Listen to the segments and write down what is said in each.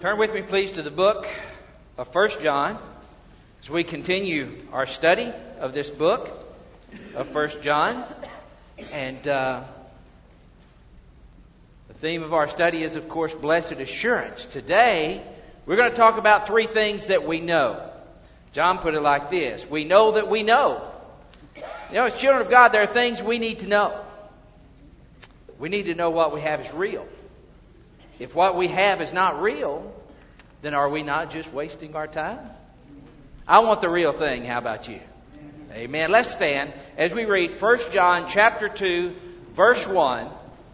Turn with me, please, to the book of 1 John as we continue our study of this book of 1 John. And the theme of our study is, of course, Blessed Assurance. Today, we're going to talk about three things that we know. John put it like this: we know that we know. You know, as children of God, there are things we need to know. We need to know what we have is real. If what we have is not real, then are we not just wasting our time? I want the real thing. How about you? Amen. Let's stand as we read 1 John chapter 2, verse 1.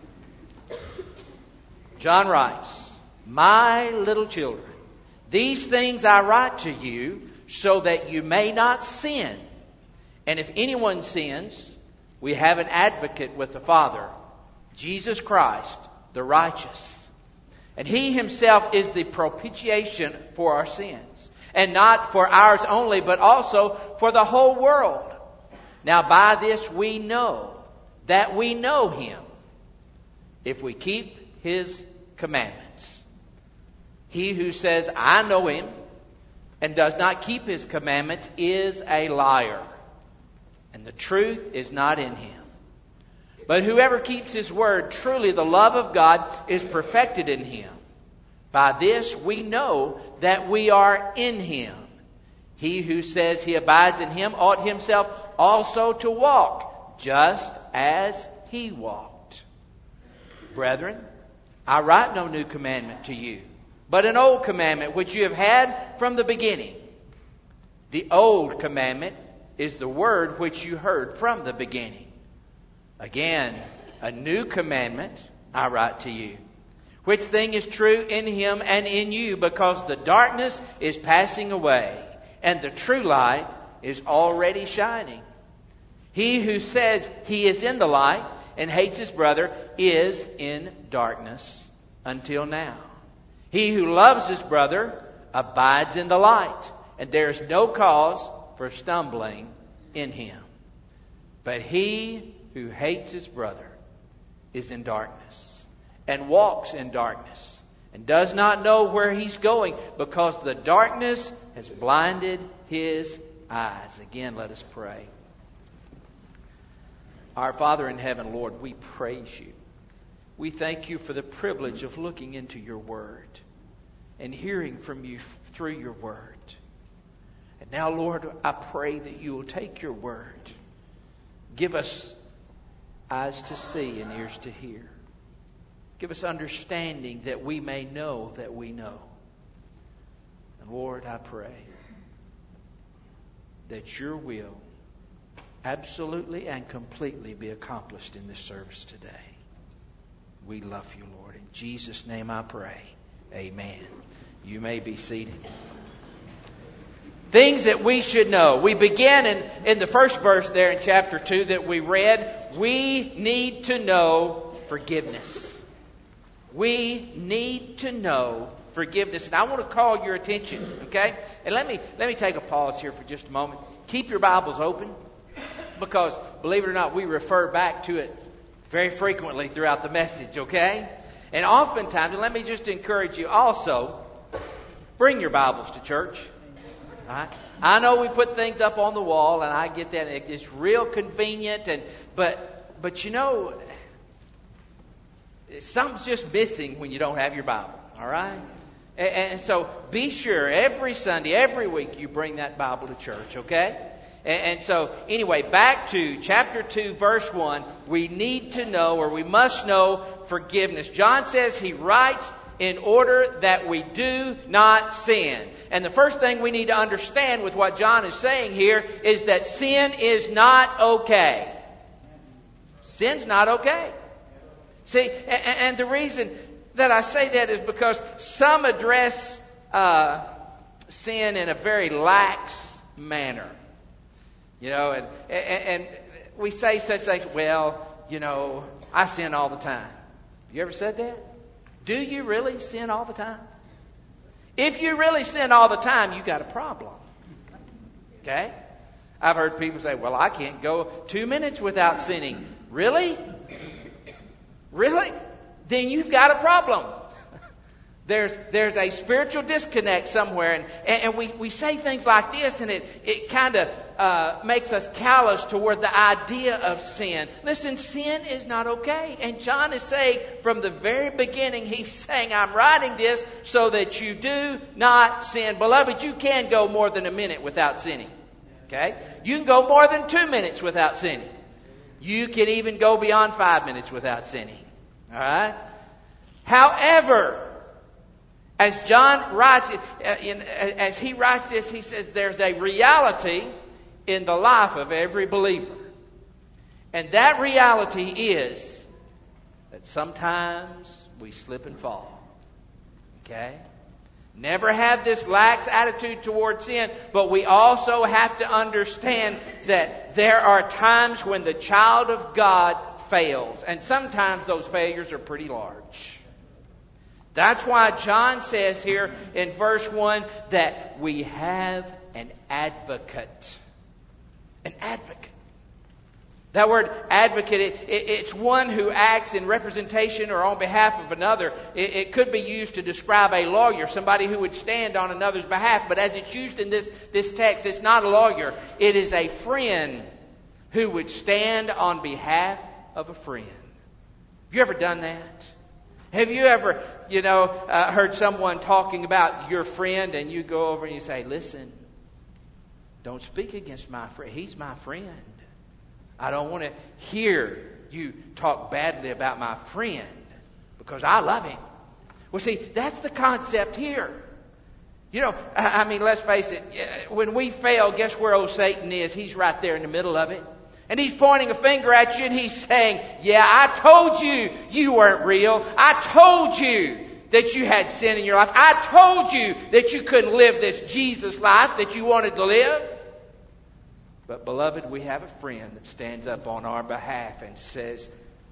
John writes, "My little children, these things I write to you so that you may not sin. And if anyone sins, we have an advocate with the Father, Jesus Christ, the righteous. And He Himself is the propitiation for our sins. And not for ours only, but also for the whole world. Now by this we know that we know Him, if we keep His commandments. He who says, 'I know Him,' and does not keep His commandments is a liar, and the truth is not in him. But whoever keeps His word, truly the love of God is perfected in him. By this we know that we are in Him. He who says he abides in Him ought himself also to walk, just as He walked. Brethren, I write no new commandment to you, but an old commandment which you have had from the beginning. The old commandment is the word which you heard from the beginning. Again, a new commandment I write to you, which thing is true in Him and in you, because the darkness is passing away, and the true light is already shining. He who says he is in the light and hates his brother is in darkness until now. He who loves his brother abides in the light, and there is no cause for stumbling in him. But he who hates his brother is in darkness, and walks in darkness, and does not know where he's going, because the darkness has blinded his eyes." Again, let us pray. Our Father in heaven, Lord, we praise You. We thank You for the privilege of looking into Your Word and hearing from You through Your Word. And now, Lord, I pray that You will take Your Word, give us eyes to see and ears to hear. Give us understanding that we may know that we know. And Lord, I pray that Your will absolutely and completely be accomplished in this service today. We love You, Lord. In Jesus' name I pray. Amen. You may be seated. Things that we should know. We begin in the first verse there in chapter 2 that we read. We need to know forgiveness. We need to know forgiveness. And I want to call your attention, okay? And let me take a pause here for just a moment. Keep your Bibles open, because, believe it or not, we refer back to it very frequently throughout the message, okay? And oftentimes, and let me just encourage you also, bring your Bibles to church. All right? I know we put things up on the wall, and I get that. It's real convenient, but you know, something's just missing when you don't have your Bible, all right? And so be sure every Sunday, every week, you bring that Bible to church, okay? And so, anyway, back to chapter 2, verse 1. We need to know, or we must know, forgiveness. John says he writes in order that we do not sin. And the first thing we need to understand with what John is saying here is that sin is not okay. Sin's not okay. See, and the reason that I say that is because some address sin in a very lax manner. You know, and we say such things, well, you know, I sin all the time. You ever said that? Do you really sin all the time? If you really sin all the time, you got a problem. Okay? I've heard people say, well, I can't go 2 minutes without sinning. Really? Really? Then you've got a problem. There's a spiritual disconnect somewhere, and we say things like this, and it kind of makes us callous toward the idea of sin. Listen, sin is not okay. And John is saying from the very beginning, he's saying, I'm writing this so that you do not sin. Beloved, you can go more than a minute without sinning. Okay? You can go more than 2 minutes without sinning. You can even go beyond 5 minutes without sinning. All right? However, as John writes it, as he writes this, he says there's a reality in the life of every believer. And that reality is that sometimes we slip and fall. Okay? Never have this lax attitude towards sin, but we also have to understand that there are times when the child of God fails. And sometimes those failures are pretty large. That's why John says here in verse 1 that we have an advocate. An advocate. That word advocate, it's one who acts in representation or on behalf of another. It could be used to describe a lawyer, somebody who would stand on another's behalf. But as it's used in this text, it's not a lawyer. It is a friend who would stand on behalf of a friend. Have you ever done that? Have you ever, heard someone talking about your friend and you go over and you say, listen, don't speak against my friend. He's my friend. I don't want to hear you talk badly about my friend because I love him. Well, see, that's the concept here. Let's face it. When we fail, guess where old Satan is? He's right there in the middle of it. And he's pointing a finger at you and he's saying, yeah, I told you you weren't real. I told you that you had sin in your life. I told you that you couldn't live this Jesus life that you wanted to live. But beloved, we have a friend that stands up on our behalf and says,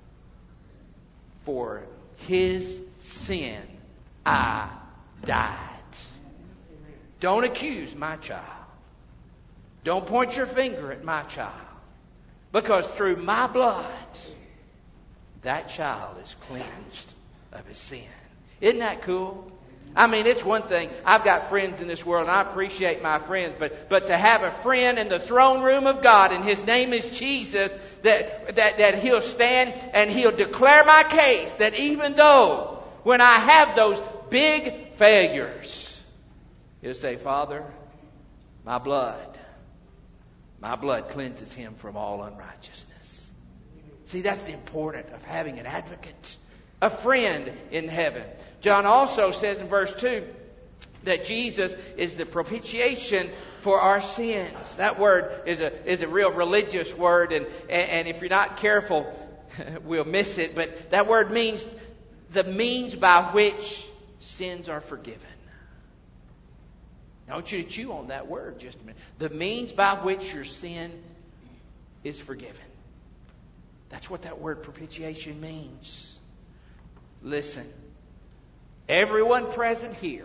for his sin, I died. Don't accuse my child. Don't point your finger at my child. Because through my blood, that child is cleansed of his sin. Isn't that cool? It's one thing. I've got friends in this world, and I appreciate my friends. But to have a friend in the throne room of God, and his name is Jesus, that he'll stand and he'll declare my case. That even though when I have those big failures, he'll say, Father, my blood cleanses him from all unrighteousness. See, that's the importance of having an advocate, a friend in heaven. John also says in verse 2 that Jesus is the propitiation for our sins. That word is a real religious word, and if you're not careful, we'll miss it. But that word means the means by which sins are forgiven. I want you to chew on that word just a minute. The means by which your sin is forgiven. That's what that word propitiation means. Listen, everyone present here,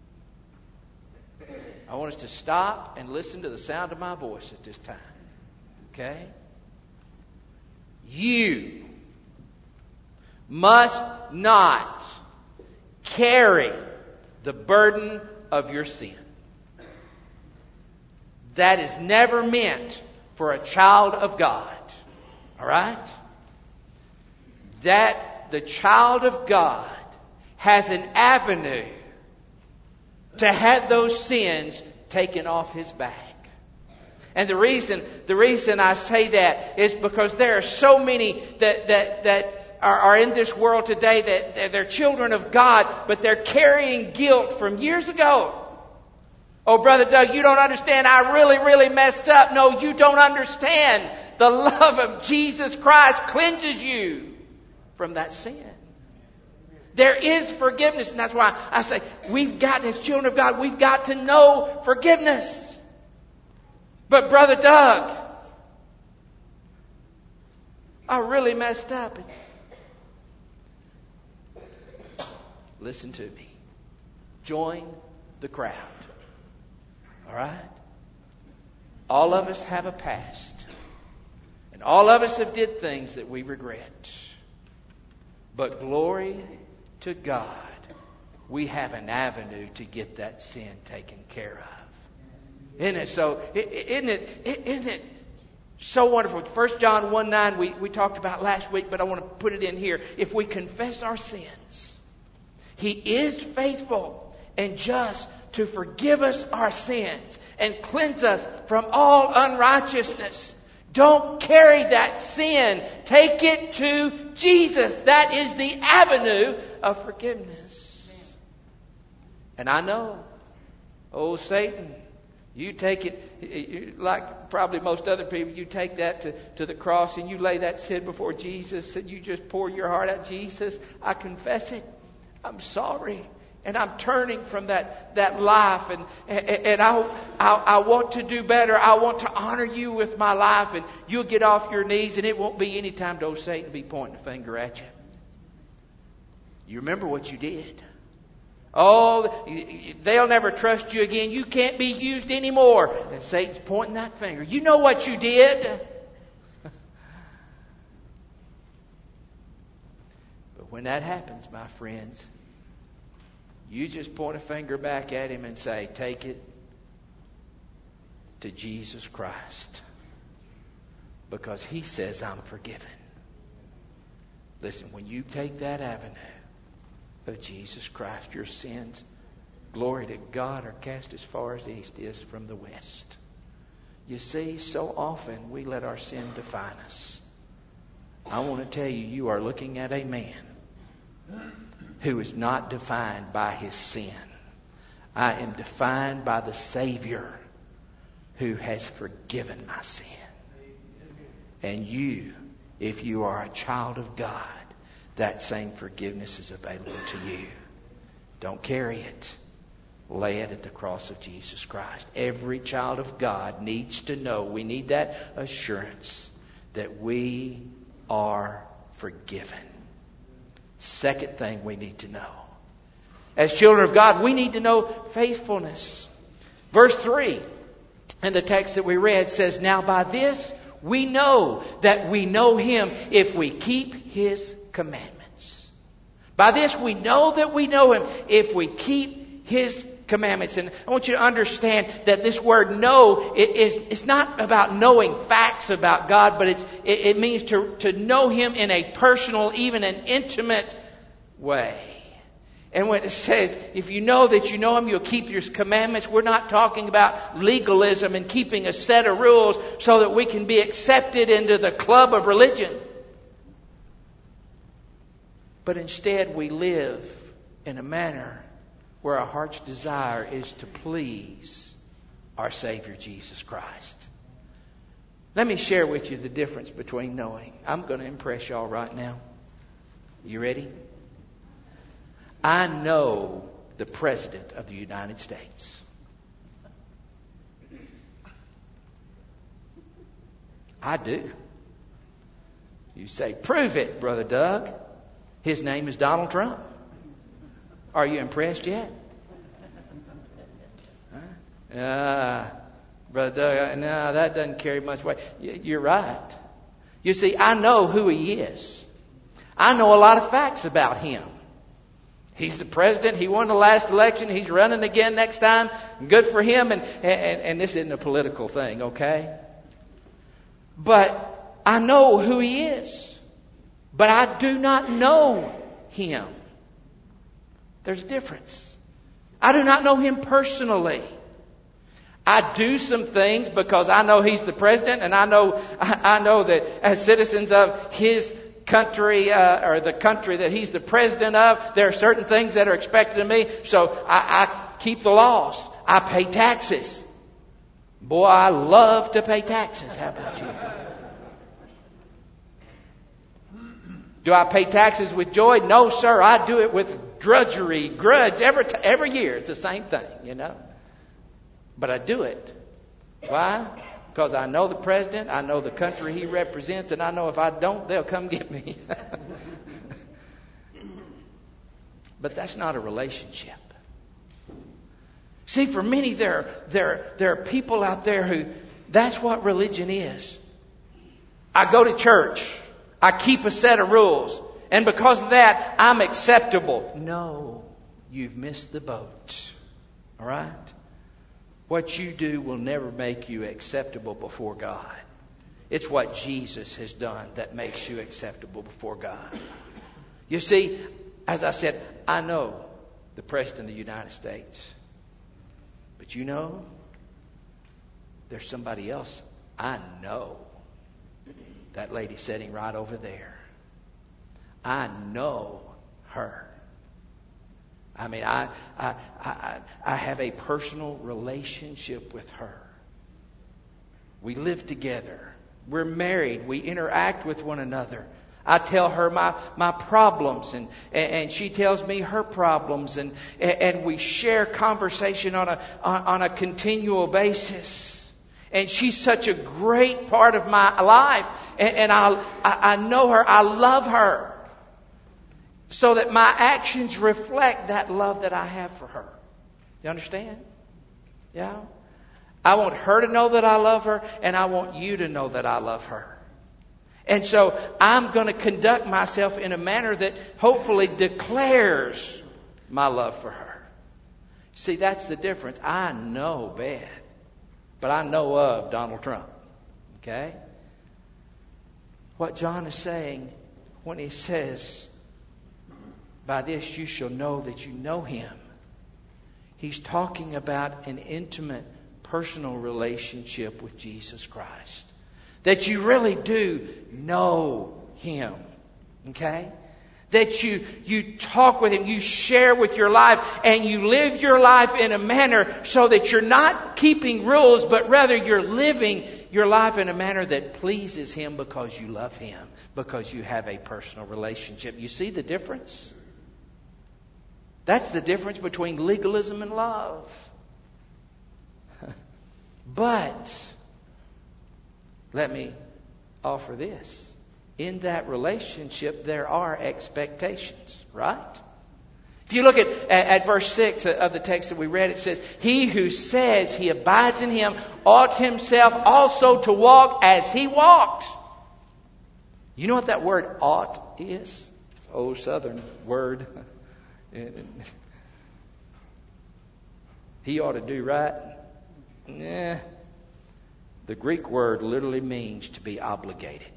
I want us to stop and listen to the sound of my voice at this time. Okay? You must not carry the burden of your sin. That is never meant for a child of God. All right? That the child of God has an avenue to have those sins taken off his back. And the reason I say that is because there are so many that are in this world today that they're children of God, but they're carrying guilt from years ago. Oh, Brother Doug, you don't understand. I really, really messed up. No, you don't understand. The love of Jesus Christ cleanses you from that sin. There is forgiveness. And that's why I say, as children of God, we've got to know forgiveness. But Brother Doug, I really messed up. Listen to me. Join the crowd. All right? All of us have a past. And all of us have did things that we regret. But glory to God we have an avenue to get that sin taken care of. Isn't it so? Isn't it so wonderful? 1 John 1:9 we talked about last week, but I want to put it in here. If we confess our sins, He is faithful and just to forgive us our sins and cleanse us from all unrighteousness. Don't carry that sin. Take it to Jesus. That is the avenue of forgiveness. And I know, Satan, you take it, like probably most other people, you take that to the cross and you lay that sin before Jesus and you just pour your heart out. Jesus, I confess it. I'm sorry. And I'm turning from that life, and I want to do better. I want to honor you with my life, and you'll get off your knees, and it won't be any time to Satan be pointing a finger at you. You remember what you did. Oh, they'll never trust you again. You can't be used anymore. And Satan's pointing that finger. You know what you did. But when that happens, my friends, you just point a finger back at him and say, take it to Jesus Christ. Because He says, I'm forgiven. Listen, when you take that avenue of Jesus Christ, your sins, glory to God, are cast as far as the east is from the west. You see, so often we let our sin define us. I want to tell you, you are looking at a man who is not defined by his sin. I am defined by the Savior who has forgiven my sin. And you, if you are a child of God, that same forgiveness is available to you. Don't carry it. Lay it at the cross of Jesus Christ. Every child of God needs to know. We need that assurance that we are forgiven. Second thing we need to know. As children of God, we need to know faithfulness. Verse 3 in the text that we read says, now by this we know that we know Him if we keep His commandments. By this we know that we know Him if we keep His commandments. And I want you to understand that this word know, it's not about knowing facts about God, but it means to know Him in a personal, even an intimate way. And when it says, if you know that you know Him, you'll keep His commandments, we're not talking about legalism and keeping a set of rules so that we can be accepted into the club of religion. But instead we live in a manner where our heart's desire is to please our Savior Jesus Christ. Let me share with you the difference between knowing. I'm going to impress y'all right now. You ready? I know the President of the United States. I do. You say, prove it, Brother Doug. His name is Donald Trump. Are you impressed yet? Brother Doug, no, that doesn't carry much weight. You're right. You see, I know who he is. I know a lot of facts about him. He's the president. He won the last election. He's running again next time. Good for him. And this isn't a political thing, okay? But I know who he is. But I do not know him. There's a difference. I do not know him personally. I do some things because I know he's the president, and I know that as citizens of his country, or the country that he's the president of, there are certain things that are expected of me. So I keep the laws. I pay taxes. Boy, I love to pay taxes. How about you? Do I pay taxes with joy? No, sir. I do it with drudgery, grudge. Every year it's the same thing, you know. But I do it. Why? Because I know the president, I know the country he represents, and I know if I don't, they'll come get me. But that's not a relationship. See, for many, there are people out there who, that's what religion is. I go to church. I keep a set of rules. And because of that, I'm acceptable. No. you've missed the boat. All right? What you do will never make you acceptable before God. It's what Jesus has done that makes you acceptable before God. You see, as I said, I know the President of the United States. But you know, there's somebody else I know. That lady sitting right over there. I know her. I mean, I have a personal relationship with her. We live together. We're married. We interact with one another. I tell her my problems, and she tells me her problems, and we share conversation on a continual basis. And she's such a great part of my life, and I know her. I love her, so that my actions reflect that love that I have for her. You understand? Yeah. I want her to know that I love her, and I want you to know that I love her. And so I'm going to conduct myself in a manner that hopefully declares my love for her. See, that's the difference. I know Beth, but I know of Donald Trump. Okay? What John is saying when he says, by this you shall know that you know him. He's talking about an intimate, personal relationship with Jesus Christ. That you really do know him. Okay? That you talk with him, you share with your life, and you live your life in a manner so that you're not keeping rules, but rather you're living your life in a manner that pleases him because you love him, because you have a personal relationship. You see the difference? That's the difference between legalism and love. But let me offer this. In that relationship, there are expectations, right? If you look at verse 6 of the text that we read, it says, he who says he abides in him ought himself also to walk as he walked. You know what that word ought is? It's an old southern word. He ought to do right. Nah. The Greek word literally means to be obligated.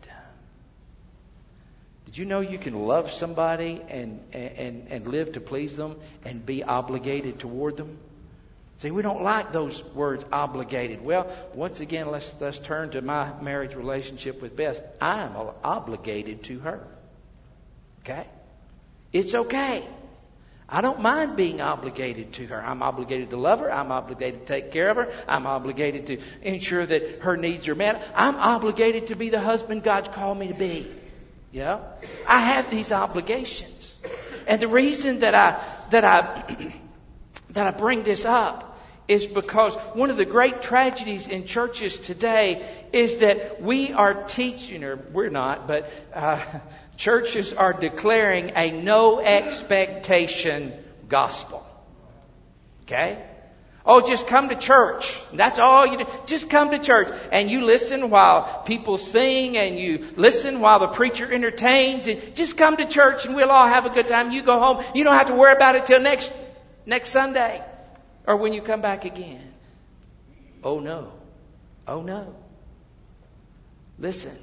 Did you know you can love somebody and live to please them and be obligated toward them? See, we don't like those words, obligated. Well, once again, let's turn to my marriage relationship with Beth. I am obligated to her. Okay? It's okay. I don't mind being obligated to her. I'm obligated to love her. I'm obligated to take care of her. I'm obligated to ensure that her needs are met. I'm obligated to be the husband God's called me to be. You know? I have these obligations. And the reason that I bring this up is because one of the great tragedies in churches today is that we are teaching, or we're not, but churches are declaring a no expectation gospel. Okay? Oh, just come to church. That's all you do. Just come to church. And you listen while people sing, and you listen while the preacher entertains. And just come to church and we'll all have a good time. You go home. You don't have to worry about it till next Sunday. Or when you come back again. Oh no. Oh no. Listen.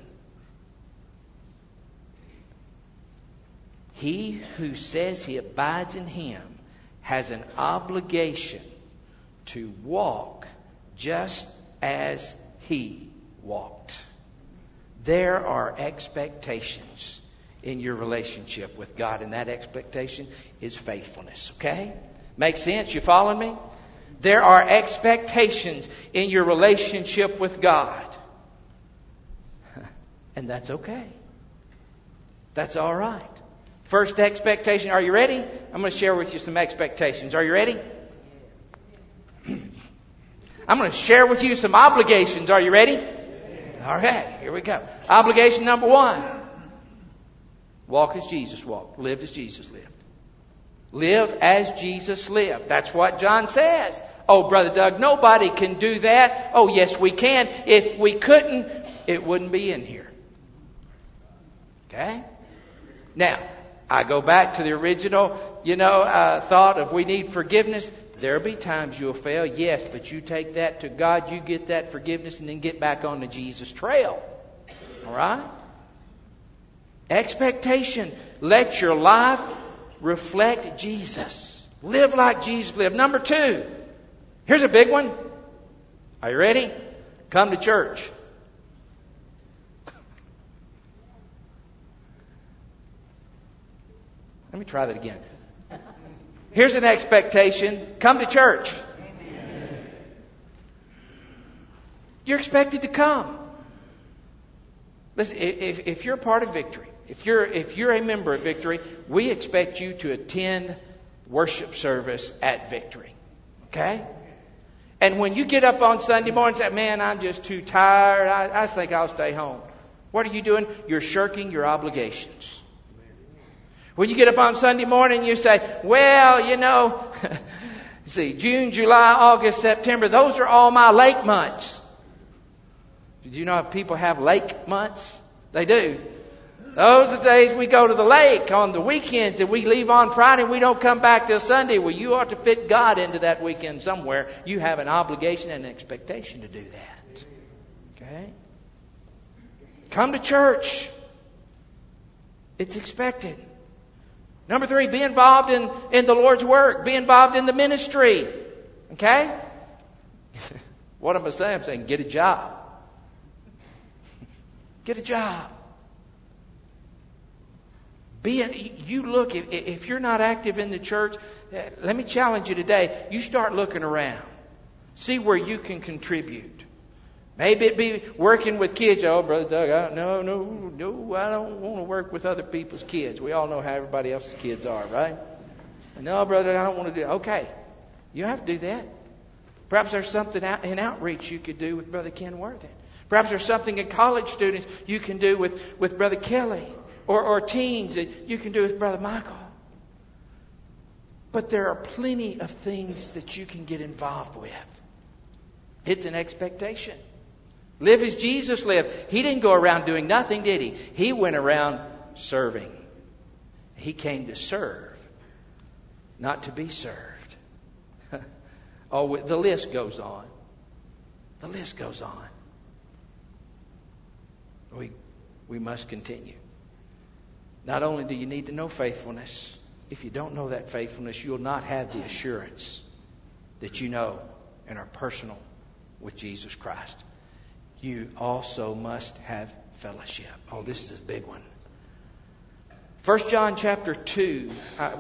He who says he abides in him has an obligation to walk just as he walked. There are expectations in your relationship with God, and that expectation is faithfulness. Okay? Make sense? You following me? There are expectations in your relationship with God. And that's okay. That's all right. First expectation. Are you ready? I'm going to share with you some expectations. Are you ready? I'm going to share with you some obligations. Are you ready? All right, here we go. Obligation number 1. Walk as Jesus walked. Live as Jesus lived. Live as Jesus lived. That's what John says. Oh, Brother Doug, nobody can do that. Oh, yes, we can. If we couldn't, it wouldn't be in here. Okay? Now, I go back to the original, thought of we need forgiveness. There'll be times you'll fail, yes, but you take that to God, you get that forgiveness, and then get back on the Jesus trail. All right? Expectation. Let your life reflect Jesus. Live like Jesus lived. Number 2. Here's a big one. Are you ready? Come to church. Let me try that again. Here's an expectation. Come to church. Amen. You're expected to come. Listen, if you're a part of Victory, if you're a member of Victory, we expect you to attend worship service at Victory. Okay? And when you get up on Sunday morning and say, man, I'm just too tired, I think I'll stay home. What are you doing? You're shirking your obligations. When you get up on Sunday morning, you say, well, see, June, July, August, September, those are all my lake months. Did you know people have lake months? They do. Those are the days we go to the lake on the weekends and we leave on Friday and we don't come back till Sunday. Well, you ought to fit God into that weekend somewhere. You have an obligation and an expectation to do that. Okay? Come to church. It's expected. Number 3, be involved in the Lord's work. Be involved in the ministry. Okay? What am I saying? I'm saying get a job. Get a job. If you're not active in the church, let me challenge you today. You start looking around. See where you can contribute. Maybe it be working with kids. Oh, Brother Doug, no, I don't want to work with other people's kids. We all know how everybody else's kids are, right? No, brother, I don't want to do it. Okay, you don't have to do that. Perhaps there's something in outreach you could do with Brother Ken Worthing. Perhaps there's something in college students you can do with Brother Kelly. Or teens that you can do with Brother Michael. But there are plenty of things that you can get involved with. It's an expectation. Live as Jesus lived. He didn't go around doing nothing, did he? He went around serving. He came to serve, not to be served. Oh, the list goes on. The list goes on. We must continue. Not only do you need to know faithfulness, if you don't know that faithfulness, you'll not have the assurance that you know and are personal with Jesus Christ. You also must have fellowship. Oh, this is a big one. 1 John chapter 2.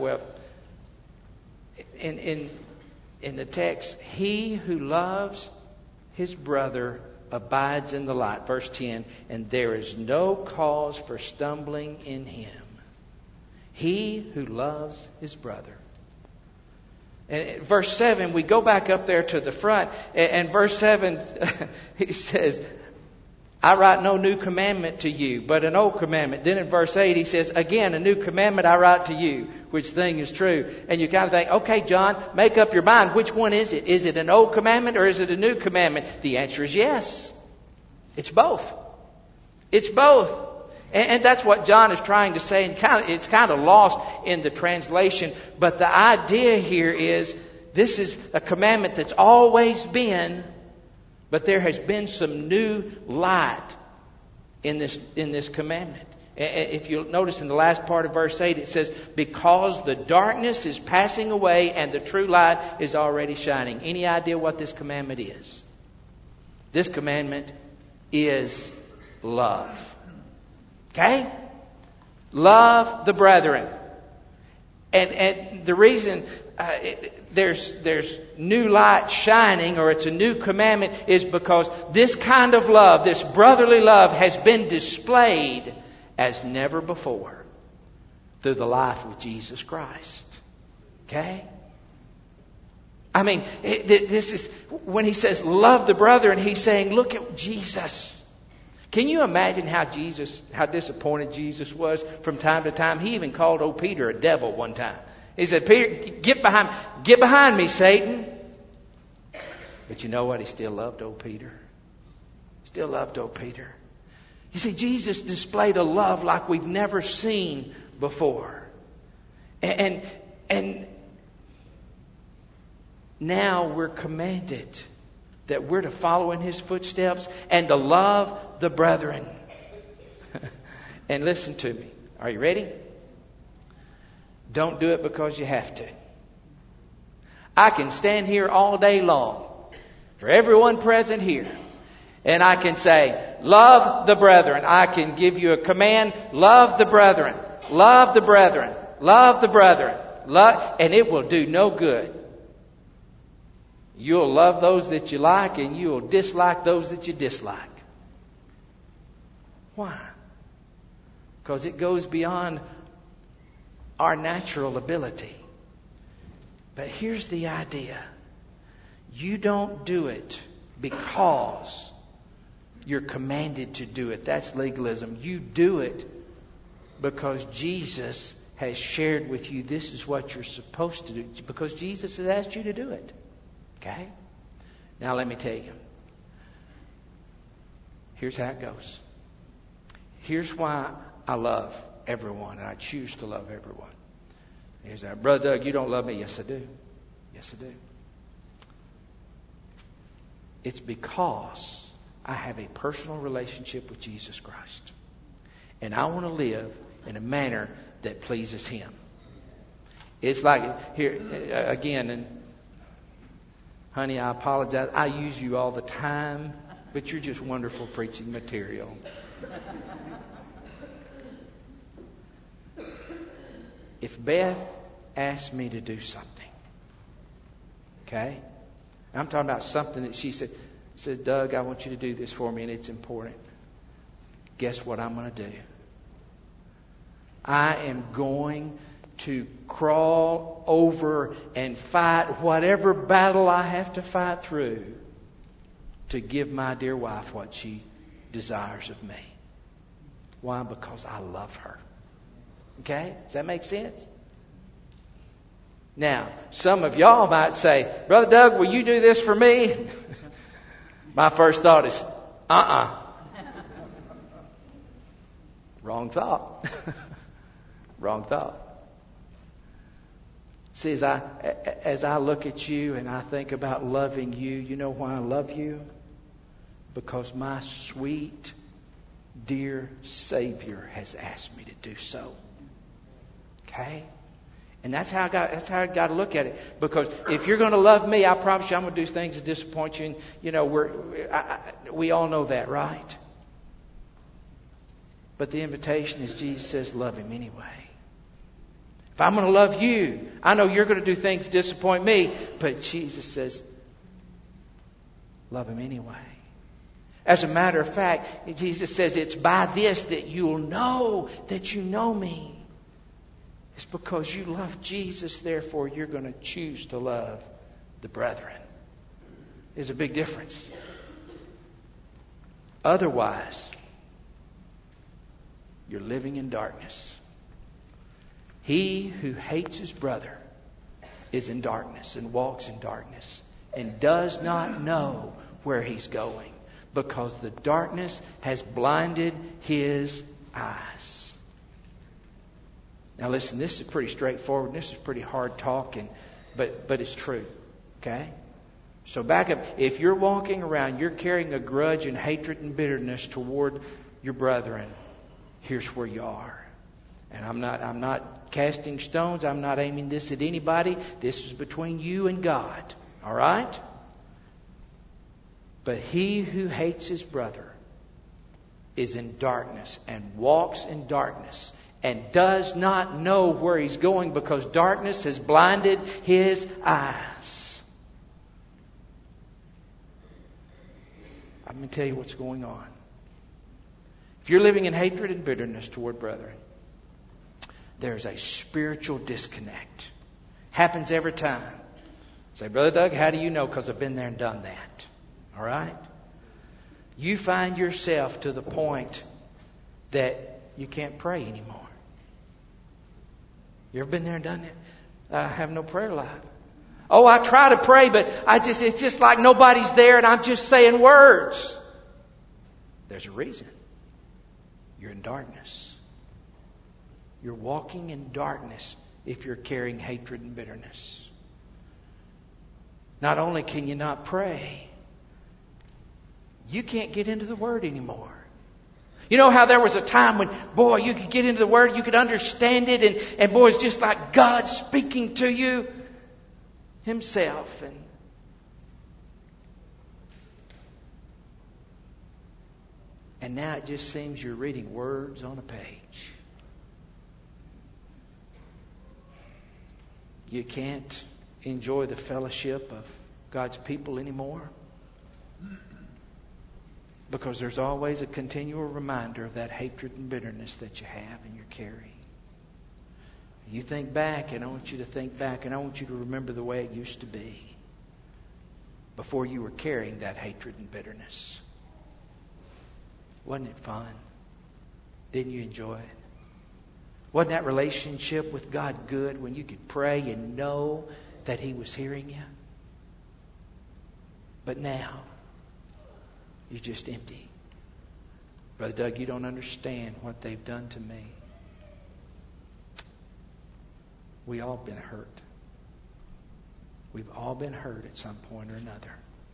In the text, he who loves his brother abides in the light. Verse 10, and there is no cause for stumbling in him. He who loves his brother. And verse 7, we go back up there to the front. And verse 7, he says, I write no new commandment to you, but an old commandment. Then in verse 8, he says, again, a new commandment I write to you, which thing is true. And you kind of think, okay, John, make up your mind. Which one is it? Is it an old commandment or is it a new commandment? The answer is yes. It's both. It's both. And that's what John is trying to say. And it's kind of lost in the translation. But the idea here is this is a commandment that's always been, but there has been some new light in this commandment. If you'll notice in the last part of verse 8, it says, because the darkness is passing away and the true light is already shining. Any idea what this commandment is? This commandment is love. Okay? Love the brethren. And the reason there's new light shining, or it's a new commandment, is because this kind of love, this brotherly love, has been displayed as never before through the life of Jesus Christ. Okay? I mean, this is when he says love the brother, and he's saying, look at Jesus. Can you imagine how disappointed Jesus was from time to time? He even called old Peter a devil one time. He said, Peter, get behind me, Satan. But you know what? He still loved old Peter. Still loved old Peter. You see, Jesus displayed a love like we've never seen before. And now we're commanded that we're to follow in His footsteps and to love the brethren. And listen to me. Are you ready? Don't do it because you have to. I can stand here all day long for everyone present here, and I can say, love the brethren. I can give you a command, love the brethren, love the brethren, love the brethren. And it will do no good. You'll love those that you like, and you'll dislike those that you dislike. Why? Because it goes beyond our natural ability. But here's the idea. You don't do it because you're commanded to do it. That's legalism. You do it because Jesus has shared with you this is what you're supposed to do. Because Jesus has asked you to do it. Okay? Now let me tell you. Here's how it goes. Here's why I love everyone, and I choose to love everyone. Here's that. Brother Doug, you don't love me. Yes, I do. Yes, I do. It's because I have a personal relationship with Jesus Christ. And I want to live in a manner that pleases Him. It's like, here, again, and honey, I apologize. I use you all the time, but you're just wonderful preaching material. If Beth asked me to do something, okay? I'm talking about something that she said, Doug, I want you to do this for me, and it's important. Guess what I'm going to do? I am going to crawl over and fight whatever battle I have to fight through to give my dear wife what she desires of me. Why? Because I love her. Okay? Does that make sense? Now, some of y'all might say, Brother Doug, will you do this for me? My first thought is, Wrong thought. Wrong thought. See, as I look at you and I think about loving you, you know why I love you? Because my sweet, dear Savior has asked me to do so. Okay? And that's how I got to look at it. Because if you're going to love me, I promise you I'm going to do things that disappoint you. And, you know, we all know that, right? But the invitation is Jesus says, love Him anyway. If I'm going to love you, I know you're going to do things that disappoint me. But Jesus says, love Him anyway. As a matter of fact, Jesus says, it's by this that you'll know that you know me. It's because you love Jesus, therefore you're going to choose to love the brethren. There's a big difference. Otherwise, you're living in darkness. He who hates his brother is in darkness and walks in darkness and does not know where he's going because the darkness has blinded his eyes. Now listen, this is pretty straightforward. This is pretty hard talk, but it's true. Okay? So back up. If you're walking around, you're carrying a grudge and hatred and bitterness toward your brethren, here's where you are. And I'm not casting stones. I'm not aiming this at anybody. This is between you and God. All right? But he who hates his brother is in darkness and walks in darkness and does not know where he's going because darkness has blinded his eyes. I'm going to tell you what's going on. If you're living in hatred and bitterness toward brethren, there's a spiritual disconnect. Happens every time. Say, Brother Doug, how do you know? Because I've been there and done that. All right? You find yourself to the point that you can't pray anymore. You ever been there and done it? I have no prayer life. Oh, I try to pray, but it's just like nobody's there and I'm just saying words. There's a reason. You're in darkness. You're walking in darkness. if you're carrying hatred and bitterness. Not only can you not pray, you can't get into the Word anymore. You know how there was a time when, boy, you could get into the Word, you could understand it, and boy, it's just like God speaking to you Himself. And now it just seems you're reading words on a page. You can't enjoy the fellowship of God's people anymore, because there's always a continual reminder of that hatred and bitterness that you have and you're carrying. You think back, and I want you to think back, and I want you to remember the way it used to be before you were carrying that hatred and bitterness. Wasn't it fun? Didn't you enjoy it? Wasn't that relationship with God good when you could pray and know that He was hearing you? But now, you're just empty. Brother Doug, you don't understand what they've done to me. We all been hurt. We've all been hurt at some point or another.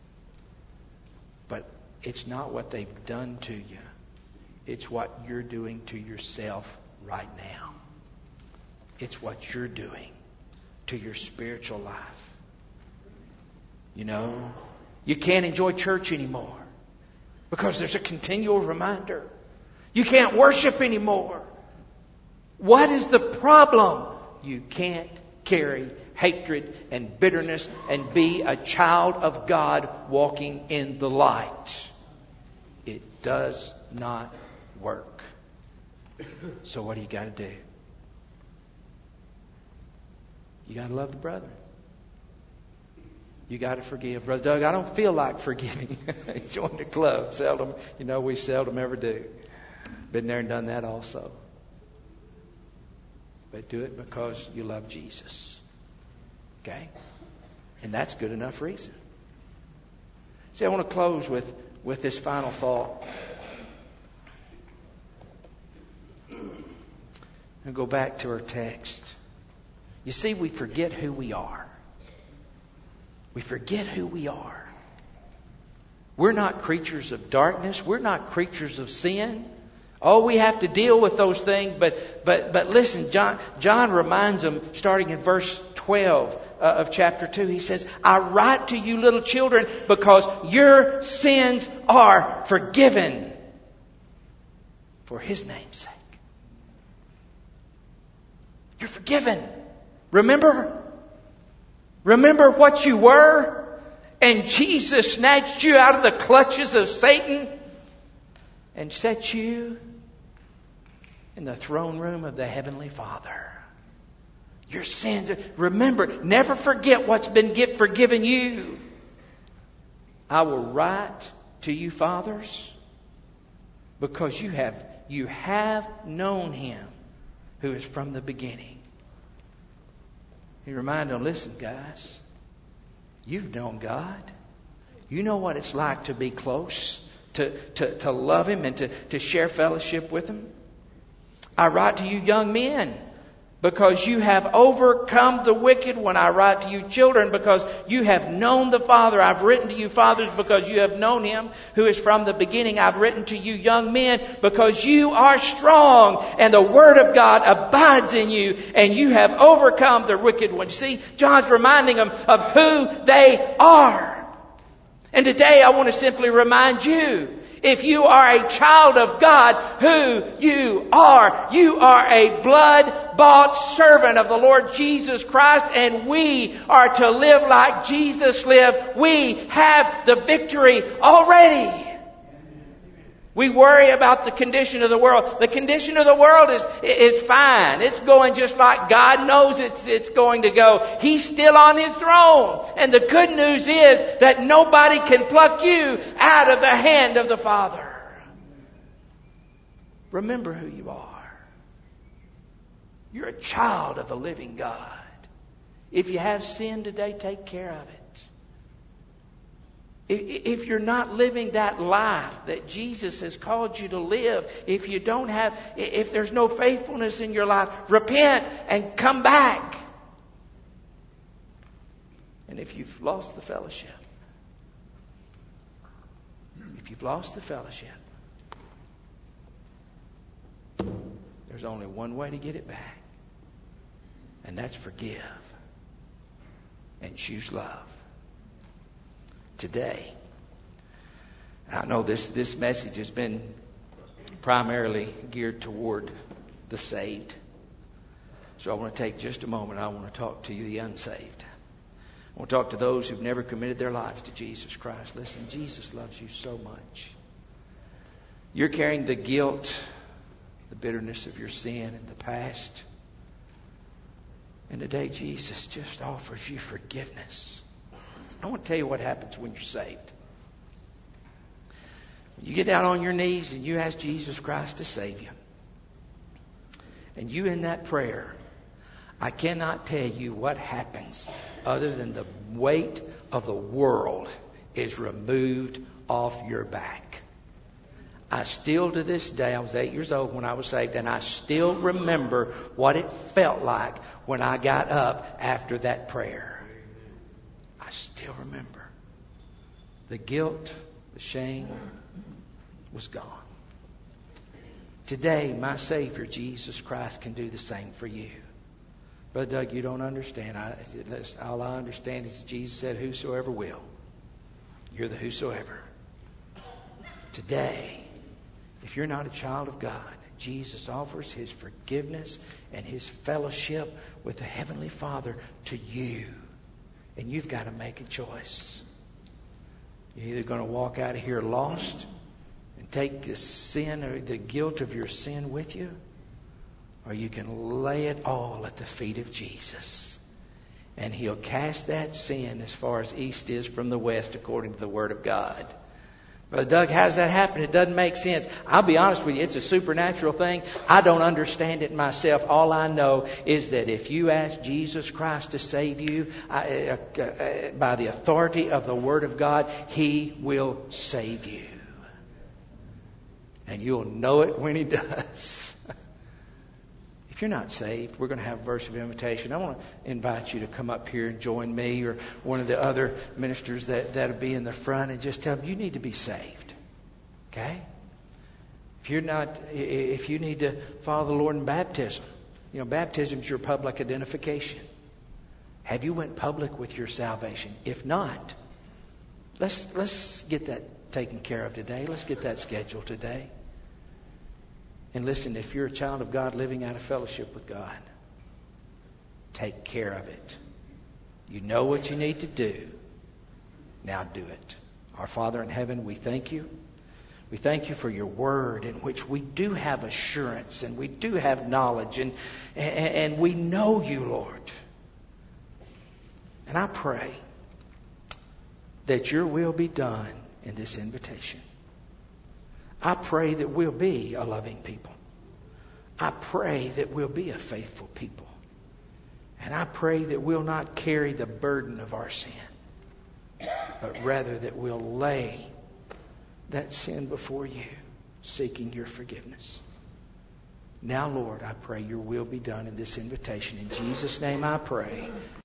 But it's not what they've done to you. It's what you're doing to yourself right now. It's what you're doing to your spiritual life. You know, you can't enjoy church anymore because there's a continual reminder. You can't worship anymore. What is the problem? You can't carry hatred and bitterness and be a child of God walking in the light. It does not work. So what do you got to do? You got to love the brethren. You got to forgive. Brother Doug, I don't feel like forgiving. He joined the club. We seldom ever do. Been there and done that also. But do it because you love Jesus. Okay? And that's good enough reason. See, I want to close with this final thought. And go back to our text. You see, we forget who we are. We forget who we are. We're not creatures of darkness. We're not creatures of sin. Oh, we have to deal with those things. But listen, John reminds them, starting in verse 12 of chapter 2, he says, I write to you, little children, because your sins are forgiven for His name's sake. You're forgiven. Remember what you were? And Jesus snatched you out of the clutches of Satan and set you in the throne room of the Heavenly Father. Your sins. Remember, never forget what's been forgiven you. I will write to you, fathers, because you have known Him who is from the beginning. He reminded them, listen, guys, you've known God. You know what it's like to be close, to love Him and to share fellowship with Him. I write to you, young men, because you have overcome the wicked. When I write to you, children, because you have known the Father. I've written to you, fathers, because you have known Him who is from the beginning. I've written to you, young men, because you are strong and the Word of God abides in you and you have overcome the wicked one. See, John's reminding them of who they are. And today I want to simply remind you, if you are a child of God, who you are. You are a blood-bought servant of the Lord Jesus Christ, and we are to live like Jesus lived. We have the victory already. We worry about the condition of the world. The condition of the world is fine. It's going just like God knows it's going to go. He's still on His throne. And the good news is that nobody can pluck you out of the hand of the Father. Remember who you are. You're a child of the living God. If you have sin today, take care of it. If you're not living that life that Jesus has called you to live, if there's no faithfulness in your life, repent and come back. And if you've lost the fellowship, there's only one way to get it back. And that's forgive and choose love. Today, I know this message has been primarily geared toward the saved. So I want to take just a moment. I want to talk to you, the unsaved. I want to talk to those who've never committed their lives to Jesus Christ. Listen, Jesus loves you so much. You're carrying the guilt, the bitterness of your sin in the past. And today Jesus just offers you forgiveness. I want to tell you what happens when you're saved. When you get down on your knees and you ask Jesus Christ to save you, and you in that prayer, I cannot tell you what happens other than the weight of the world is removed off your back. I still to this day, I was 8 years old when I was saved, and I still remember what it felt like when I got up after that prayer. I still remember. The guilt, the shame was gone. Today, my Savior, Jesus Christ, can do the same for you. Brother Doug, you don't understand. All I understand is that Jesus said, whosoever will. You're the whosoever. Today, if you're not a child of God, Jesus offers His forgiveness and His fellowship with the Heavenly Father to you. And you've got to make a choice. You're either going to walk out of here lost and take the sin or the guilt of your sin with you, or you can lay it all at the feet of Jesus. And He'll cast that sin as far as east is from the west, according to the Word of God. Brother Doug, how does that happen? It doesn't make sense. I'll be honest with you, it's a supernatural thing. I don't understand it myself. All I know is that if you ask Jesus Christ to save you by the authority of the Word of God, He will save you. And you'll know it when He does. If you're not saved, we're going to have a verse of invitation. I want to invite you to come up here and join me or one of the other ministers that'll be in the front and just tell them you need to be saved. Okay? If you need to follow the Lord in baptism, baptism is your public identification. Have you went public with your salvation? If not, let's get that taken care of today. Let's get that scheduled today. And listen, if you're a child of God living out of fellowship with God, take care of it. You know what you need to do. Now do it. Our Father in heaven, we thank you. We thank you for your word in which we do have assurance and we do have knowledge and we know you, Lord. And I pray that your will be done in this invitation. I pray that we'll be a loving people. I pray that we'll be a faithful people. And I pray that we'll not carry the burden of our sin, but rather that we'll lay that sin before you, seeking your forgiveness. Now, Lord, I pray your will be done in this invitation. In Jesus' name I pray.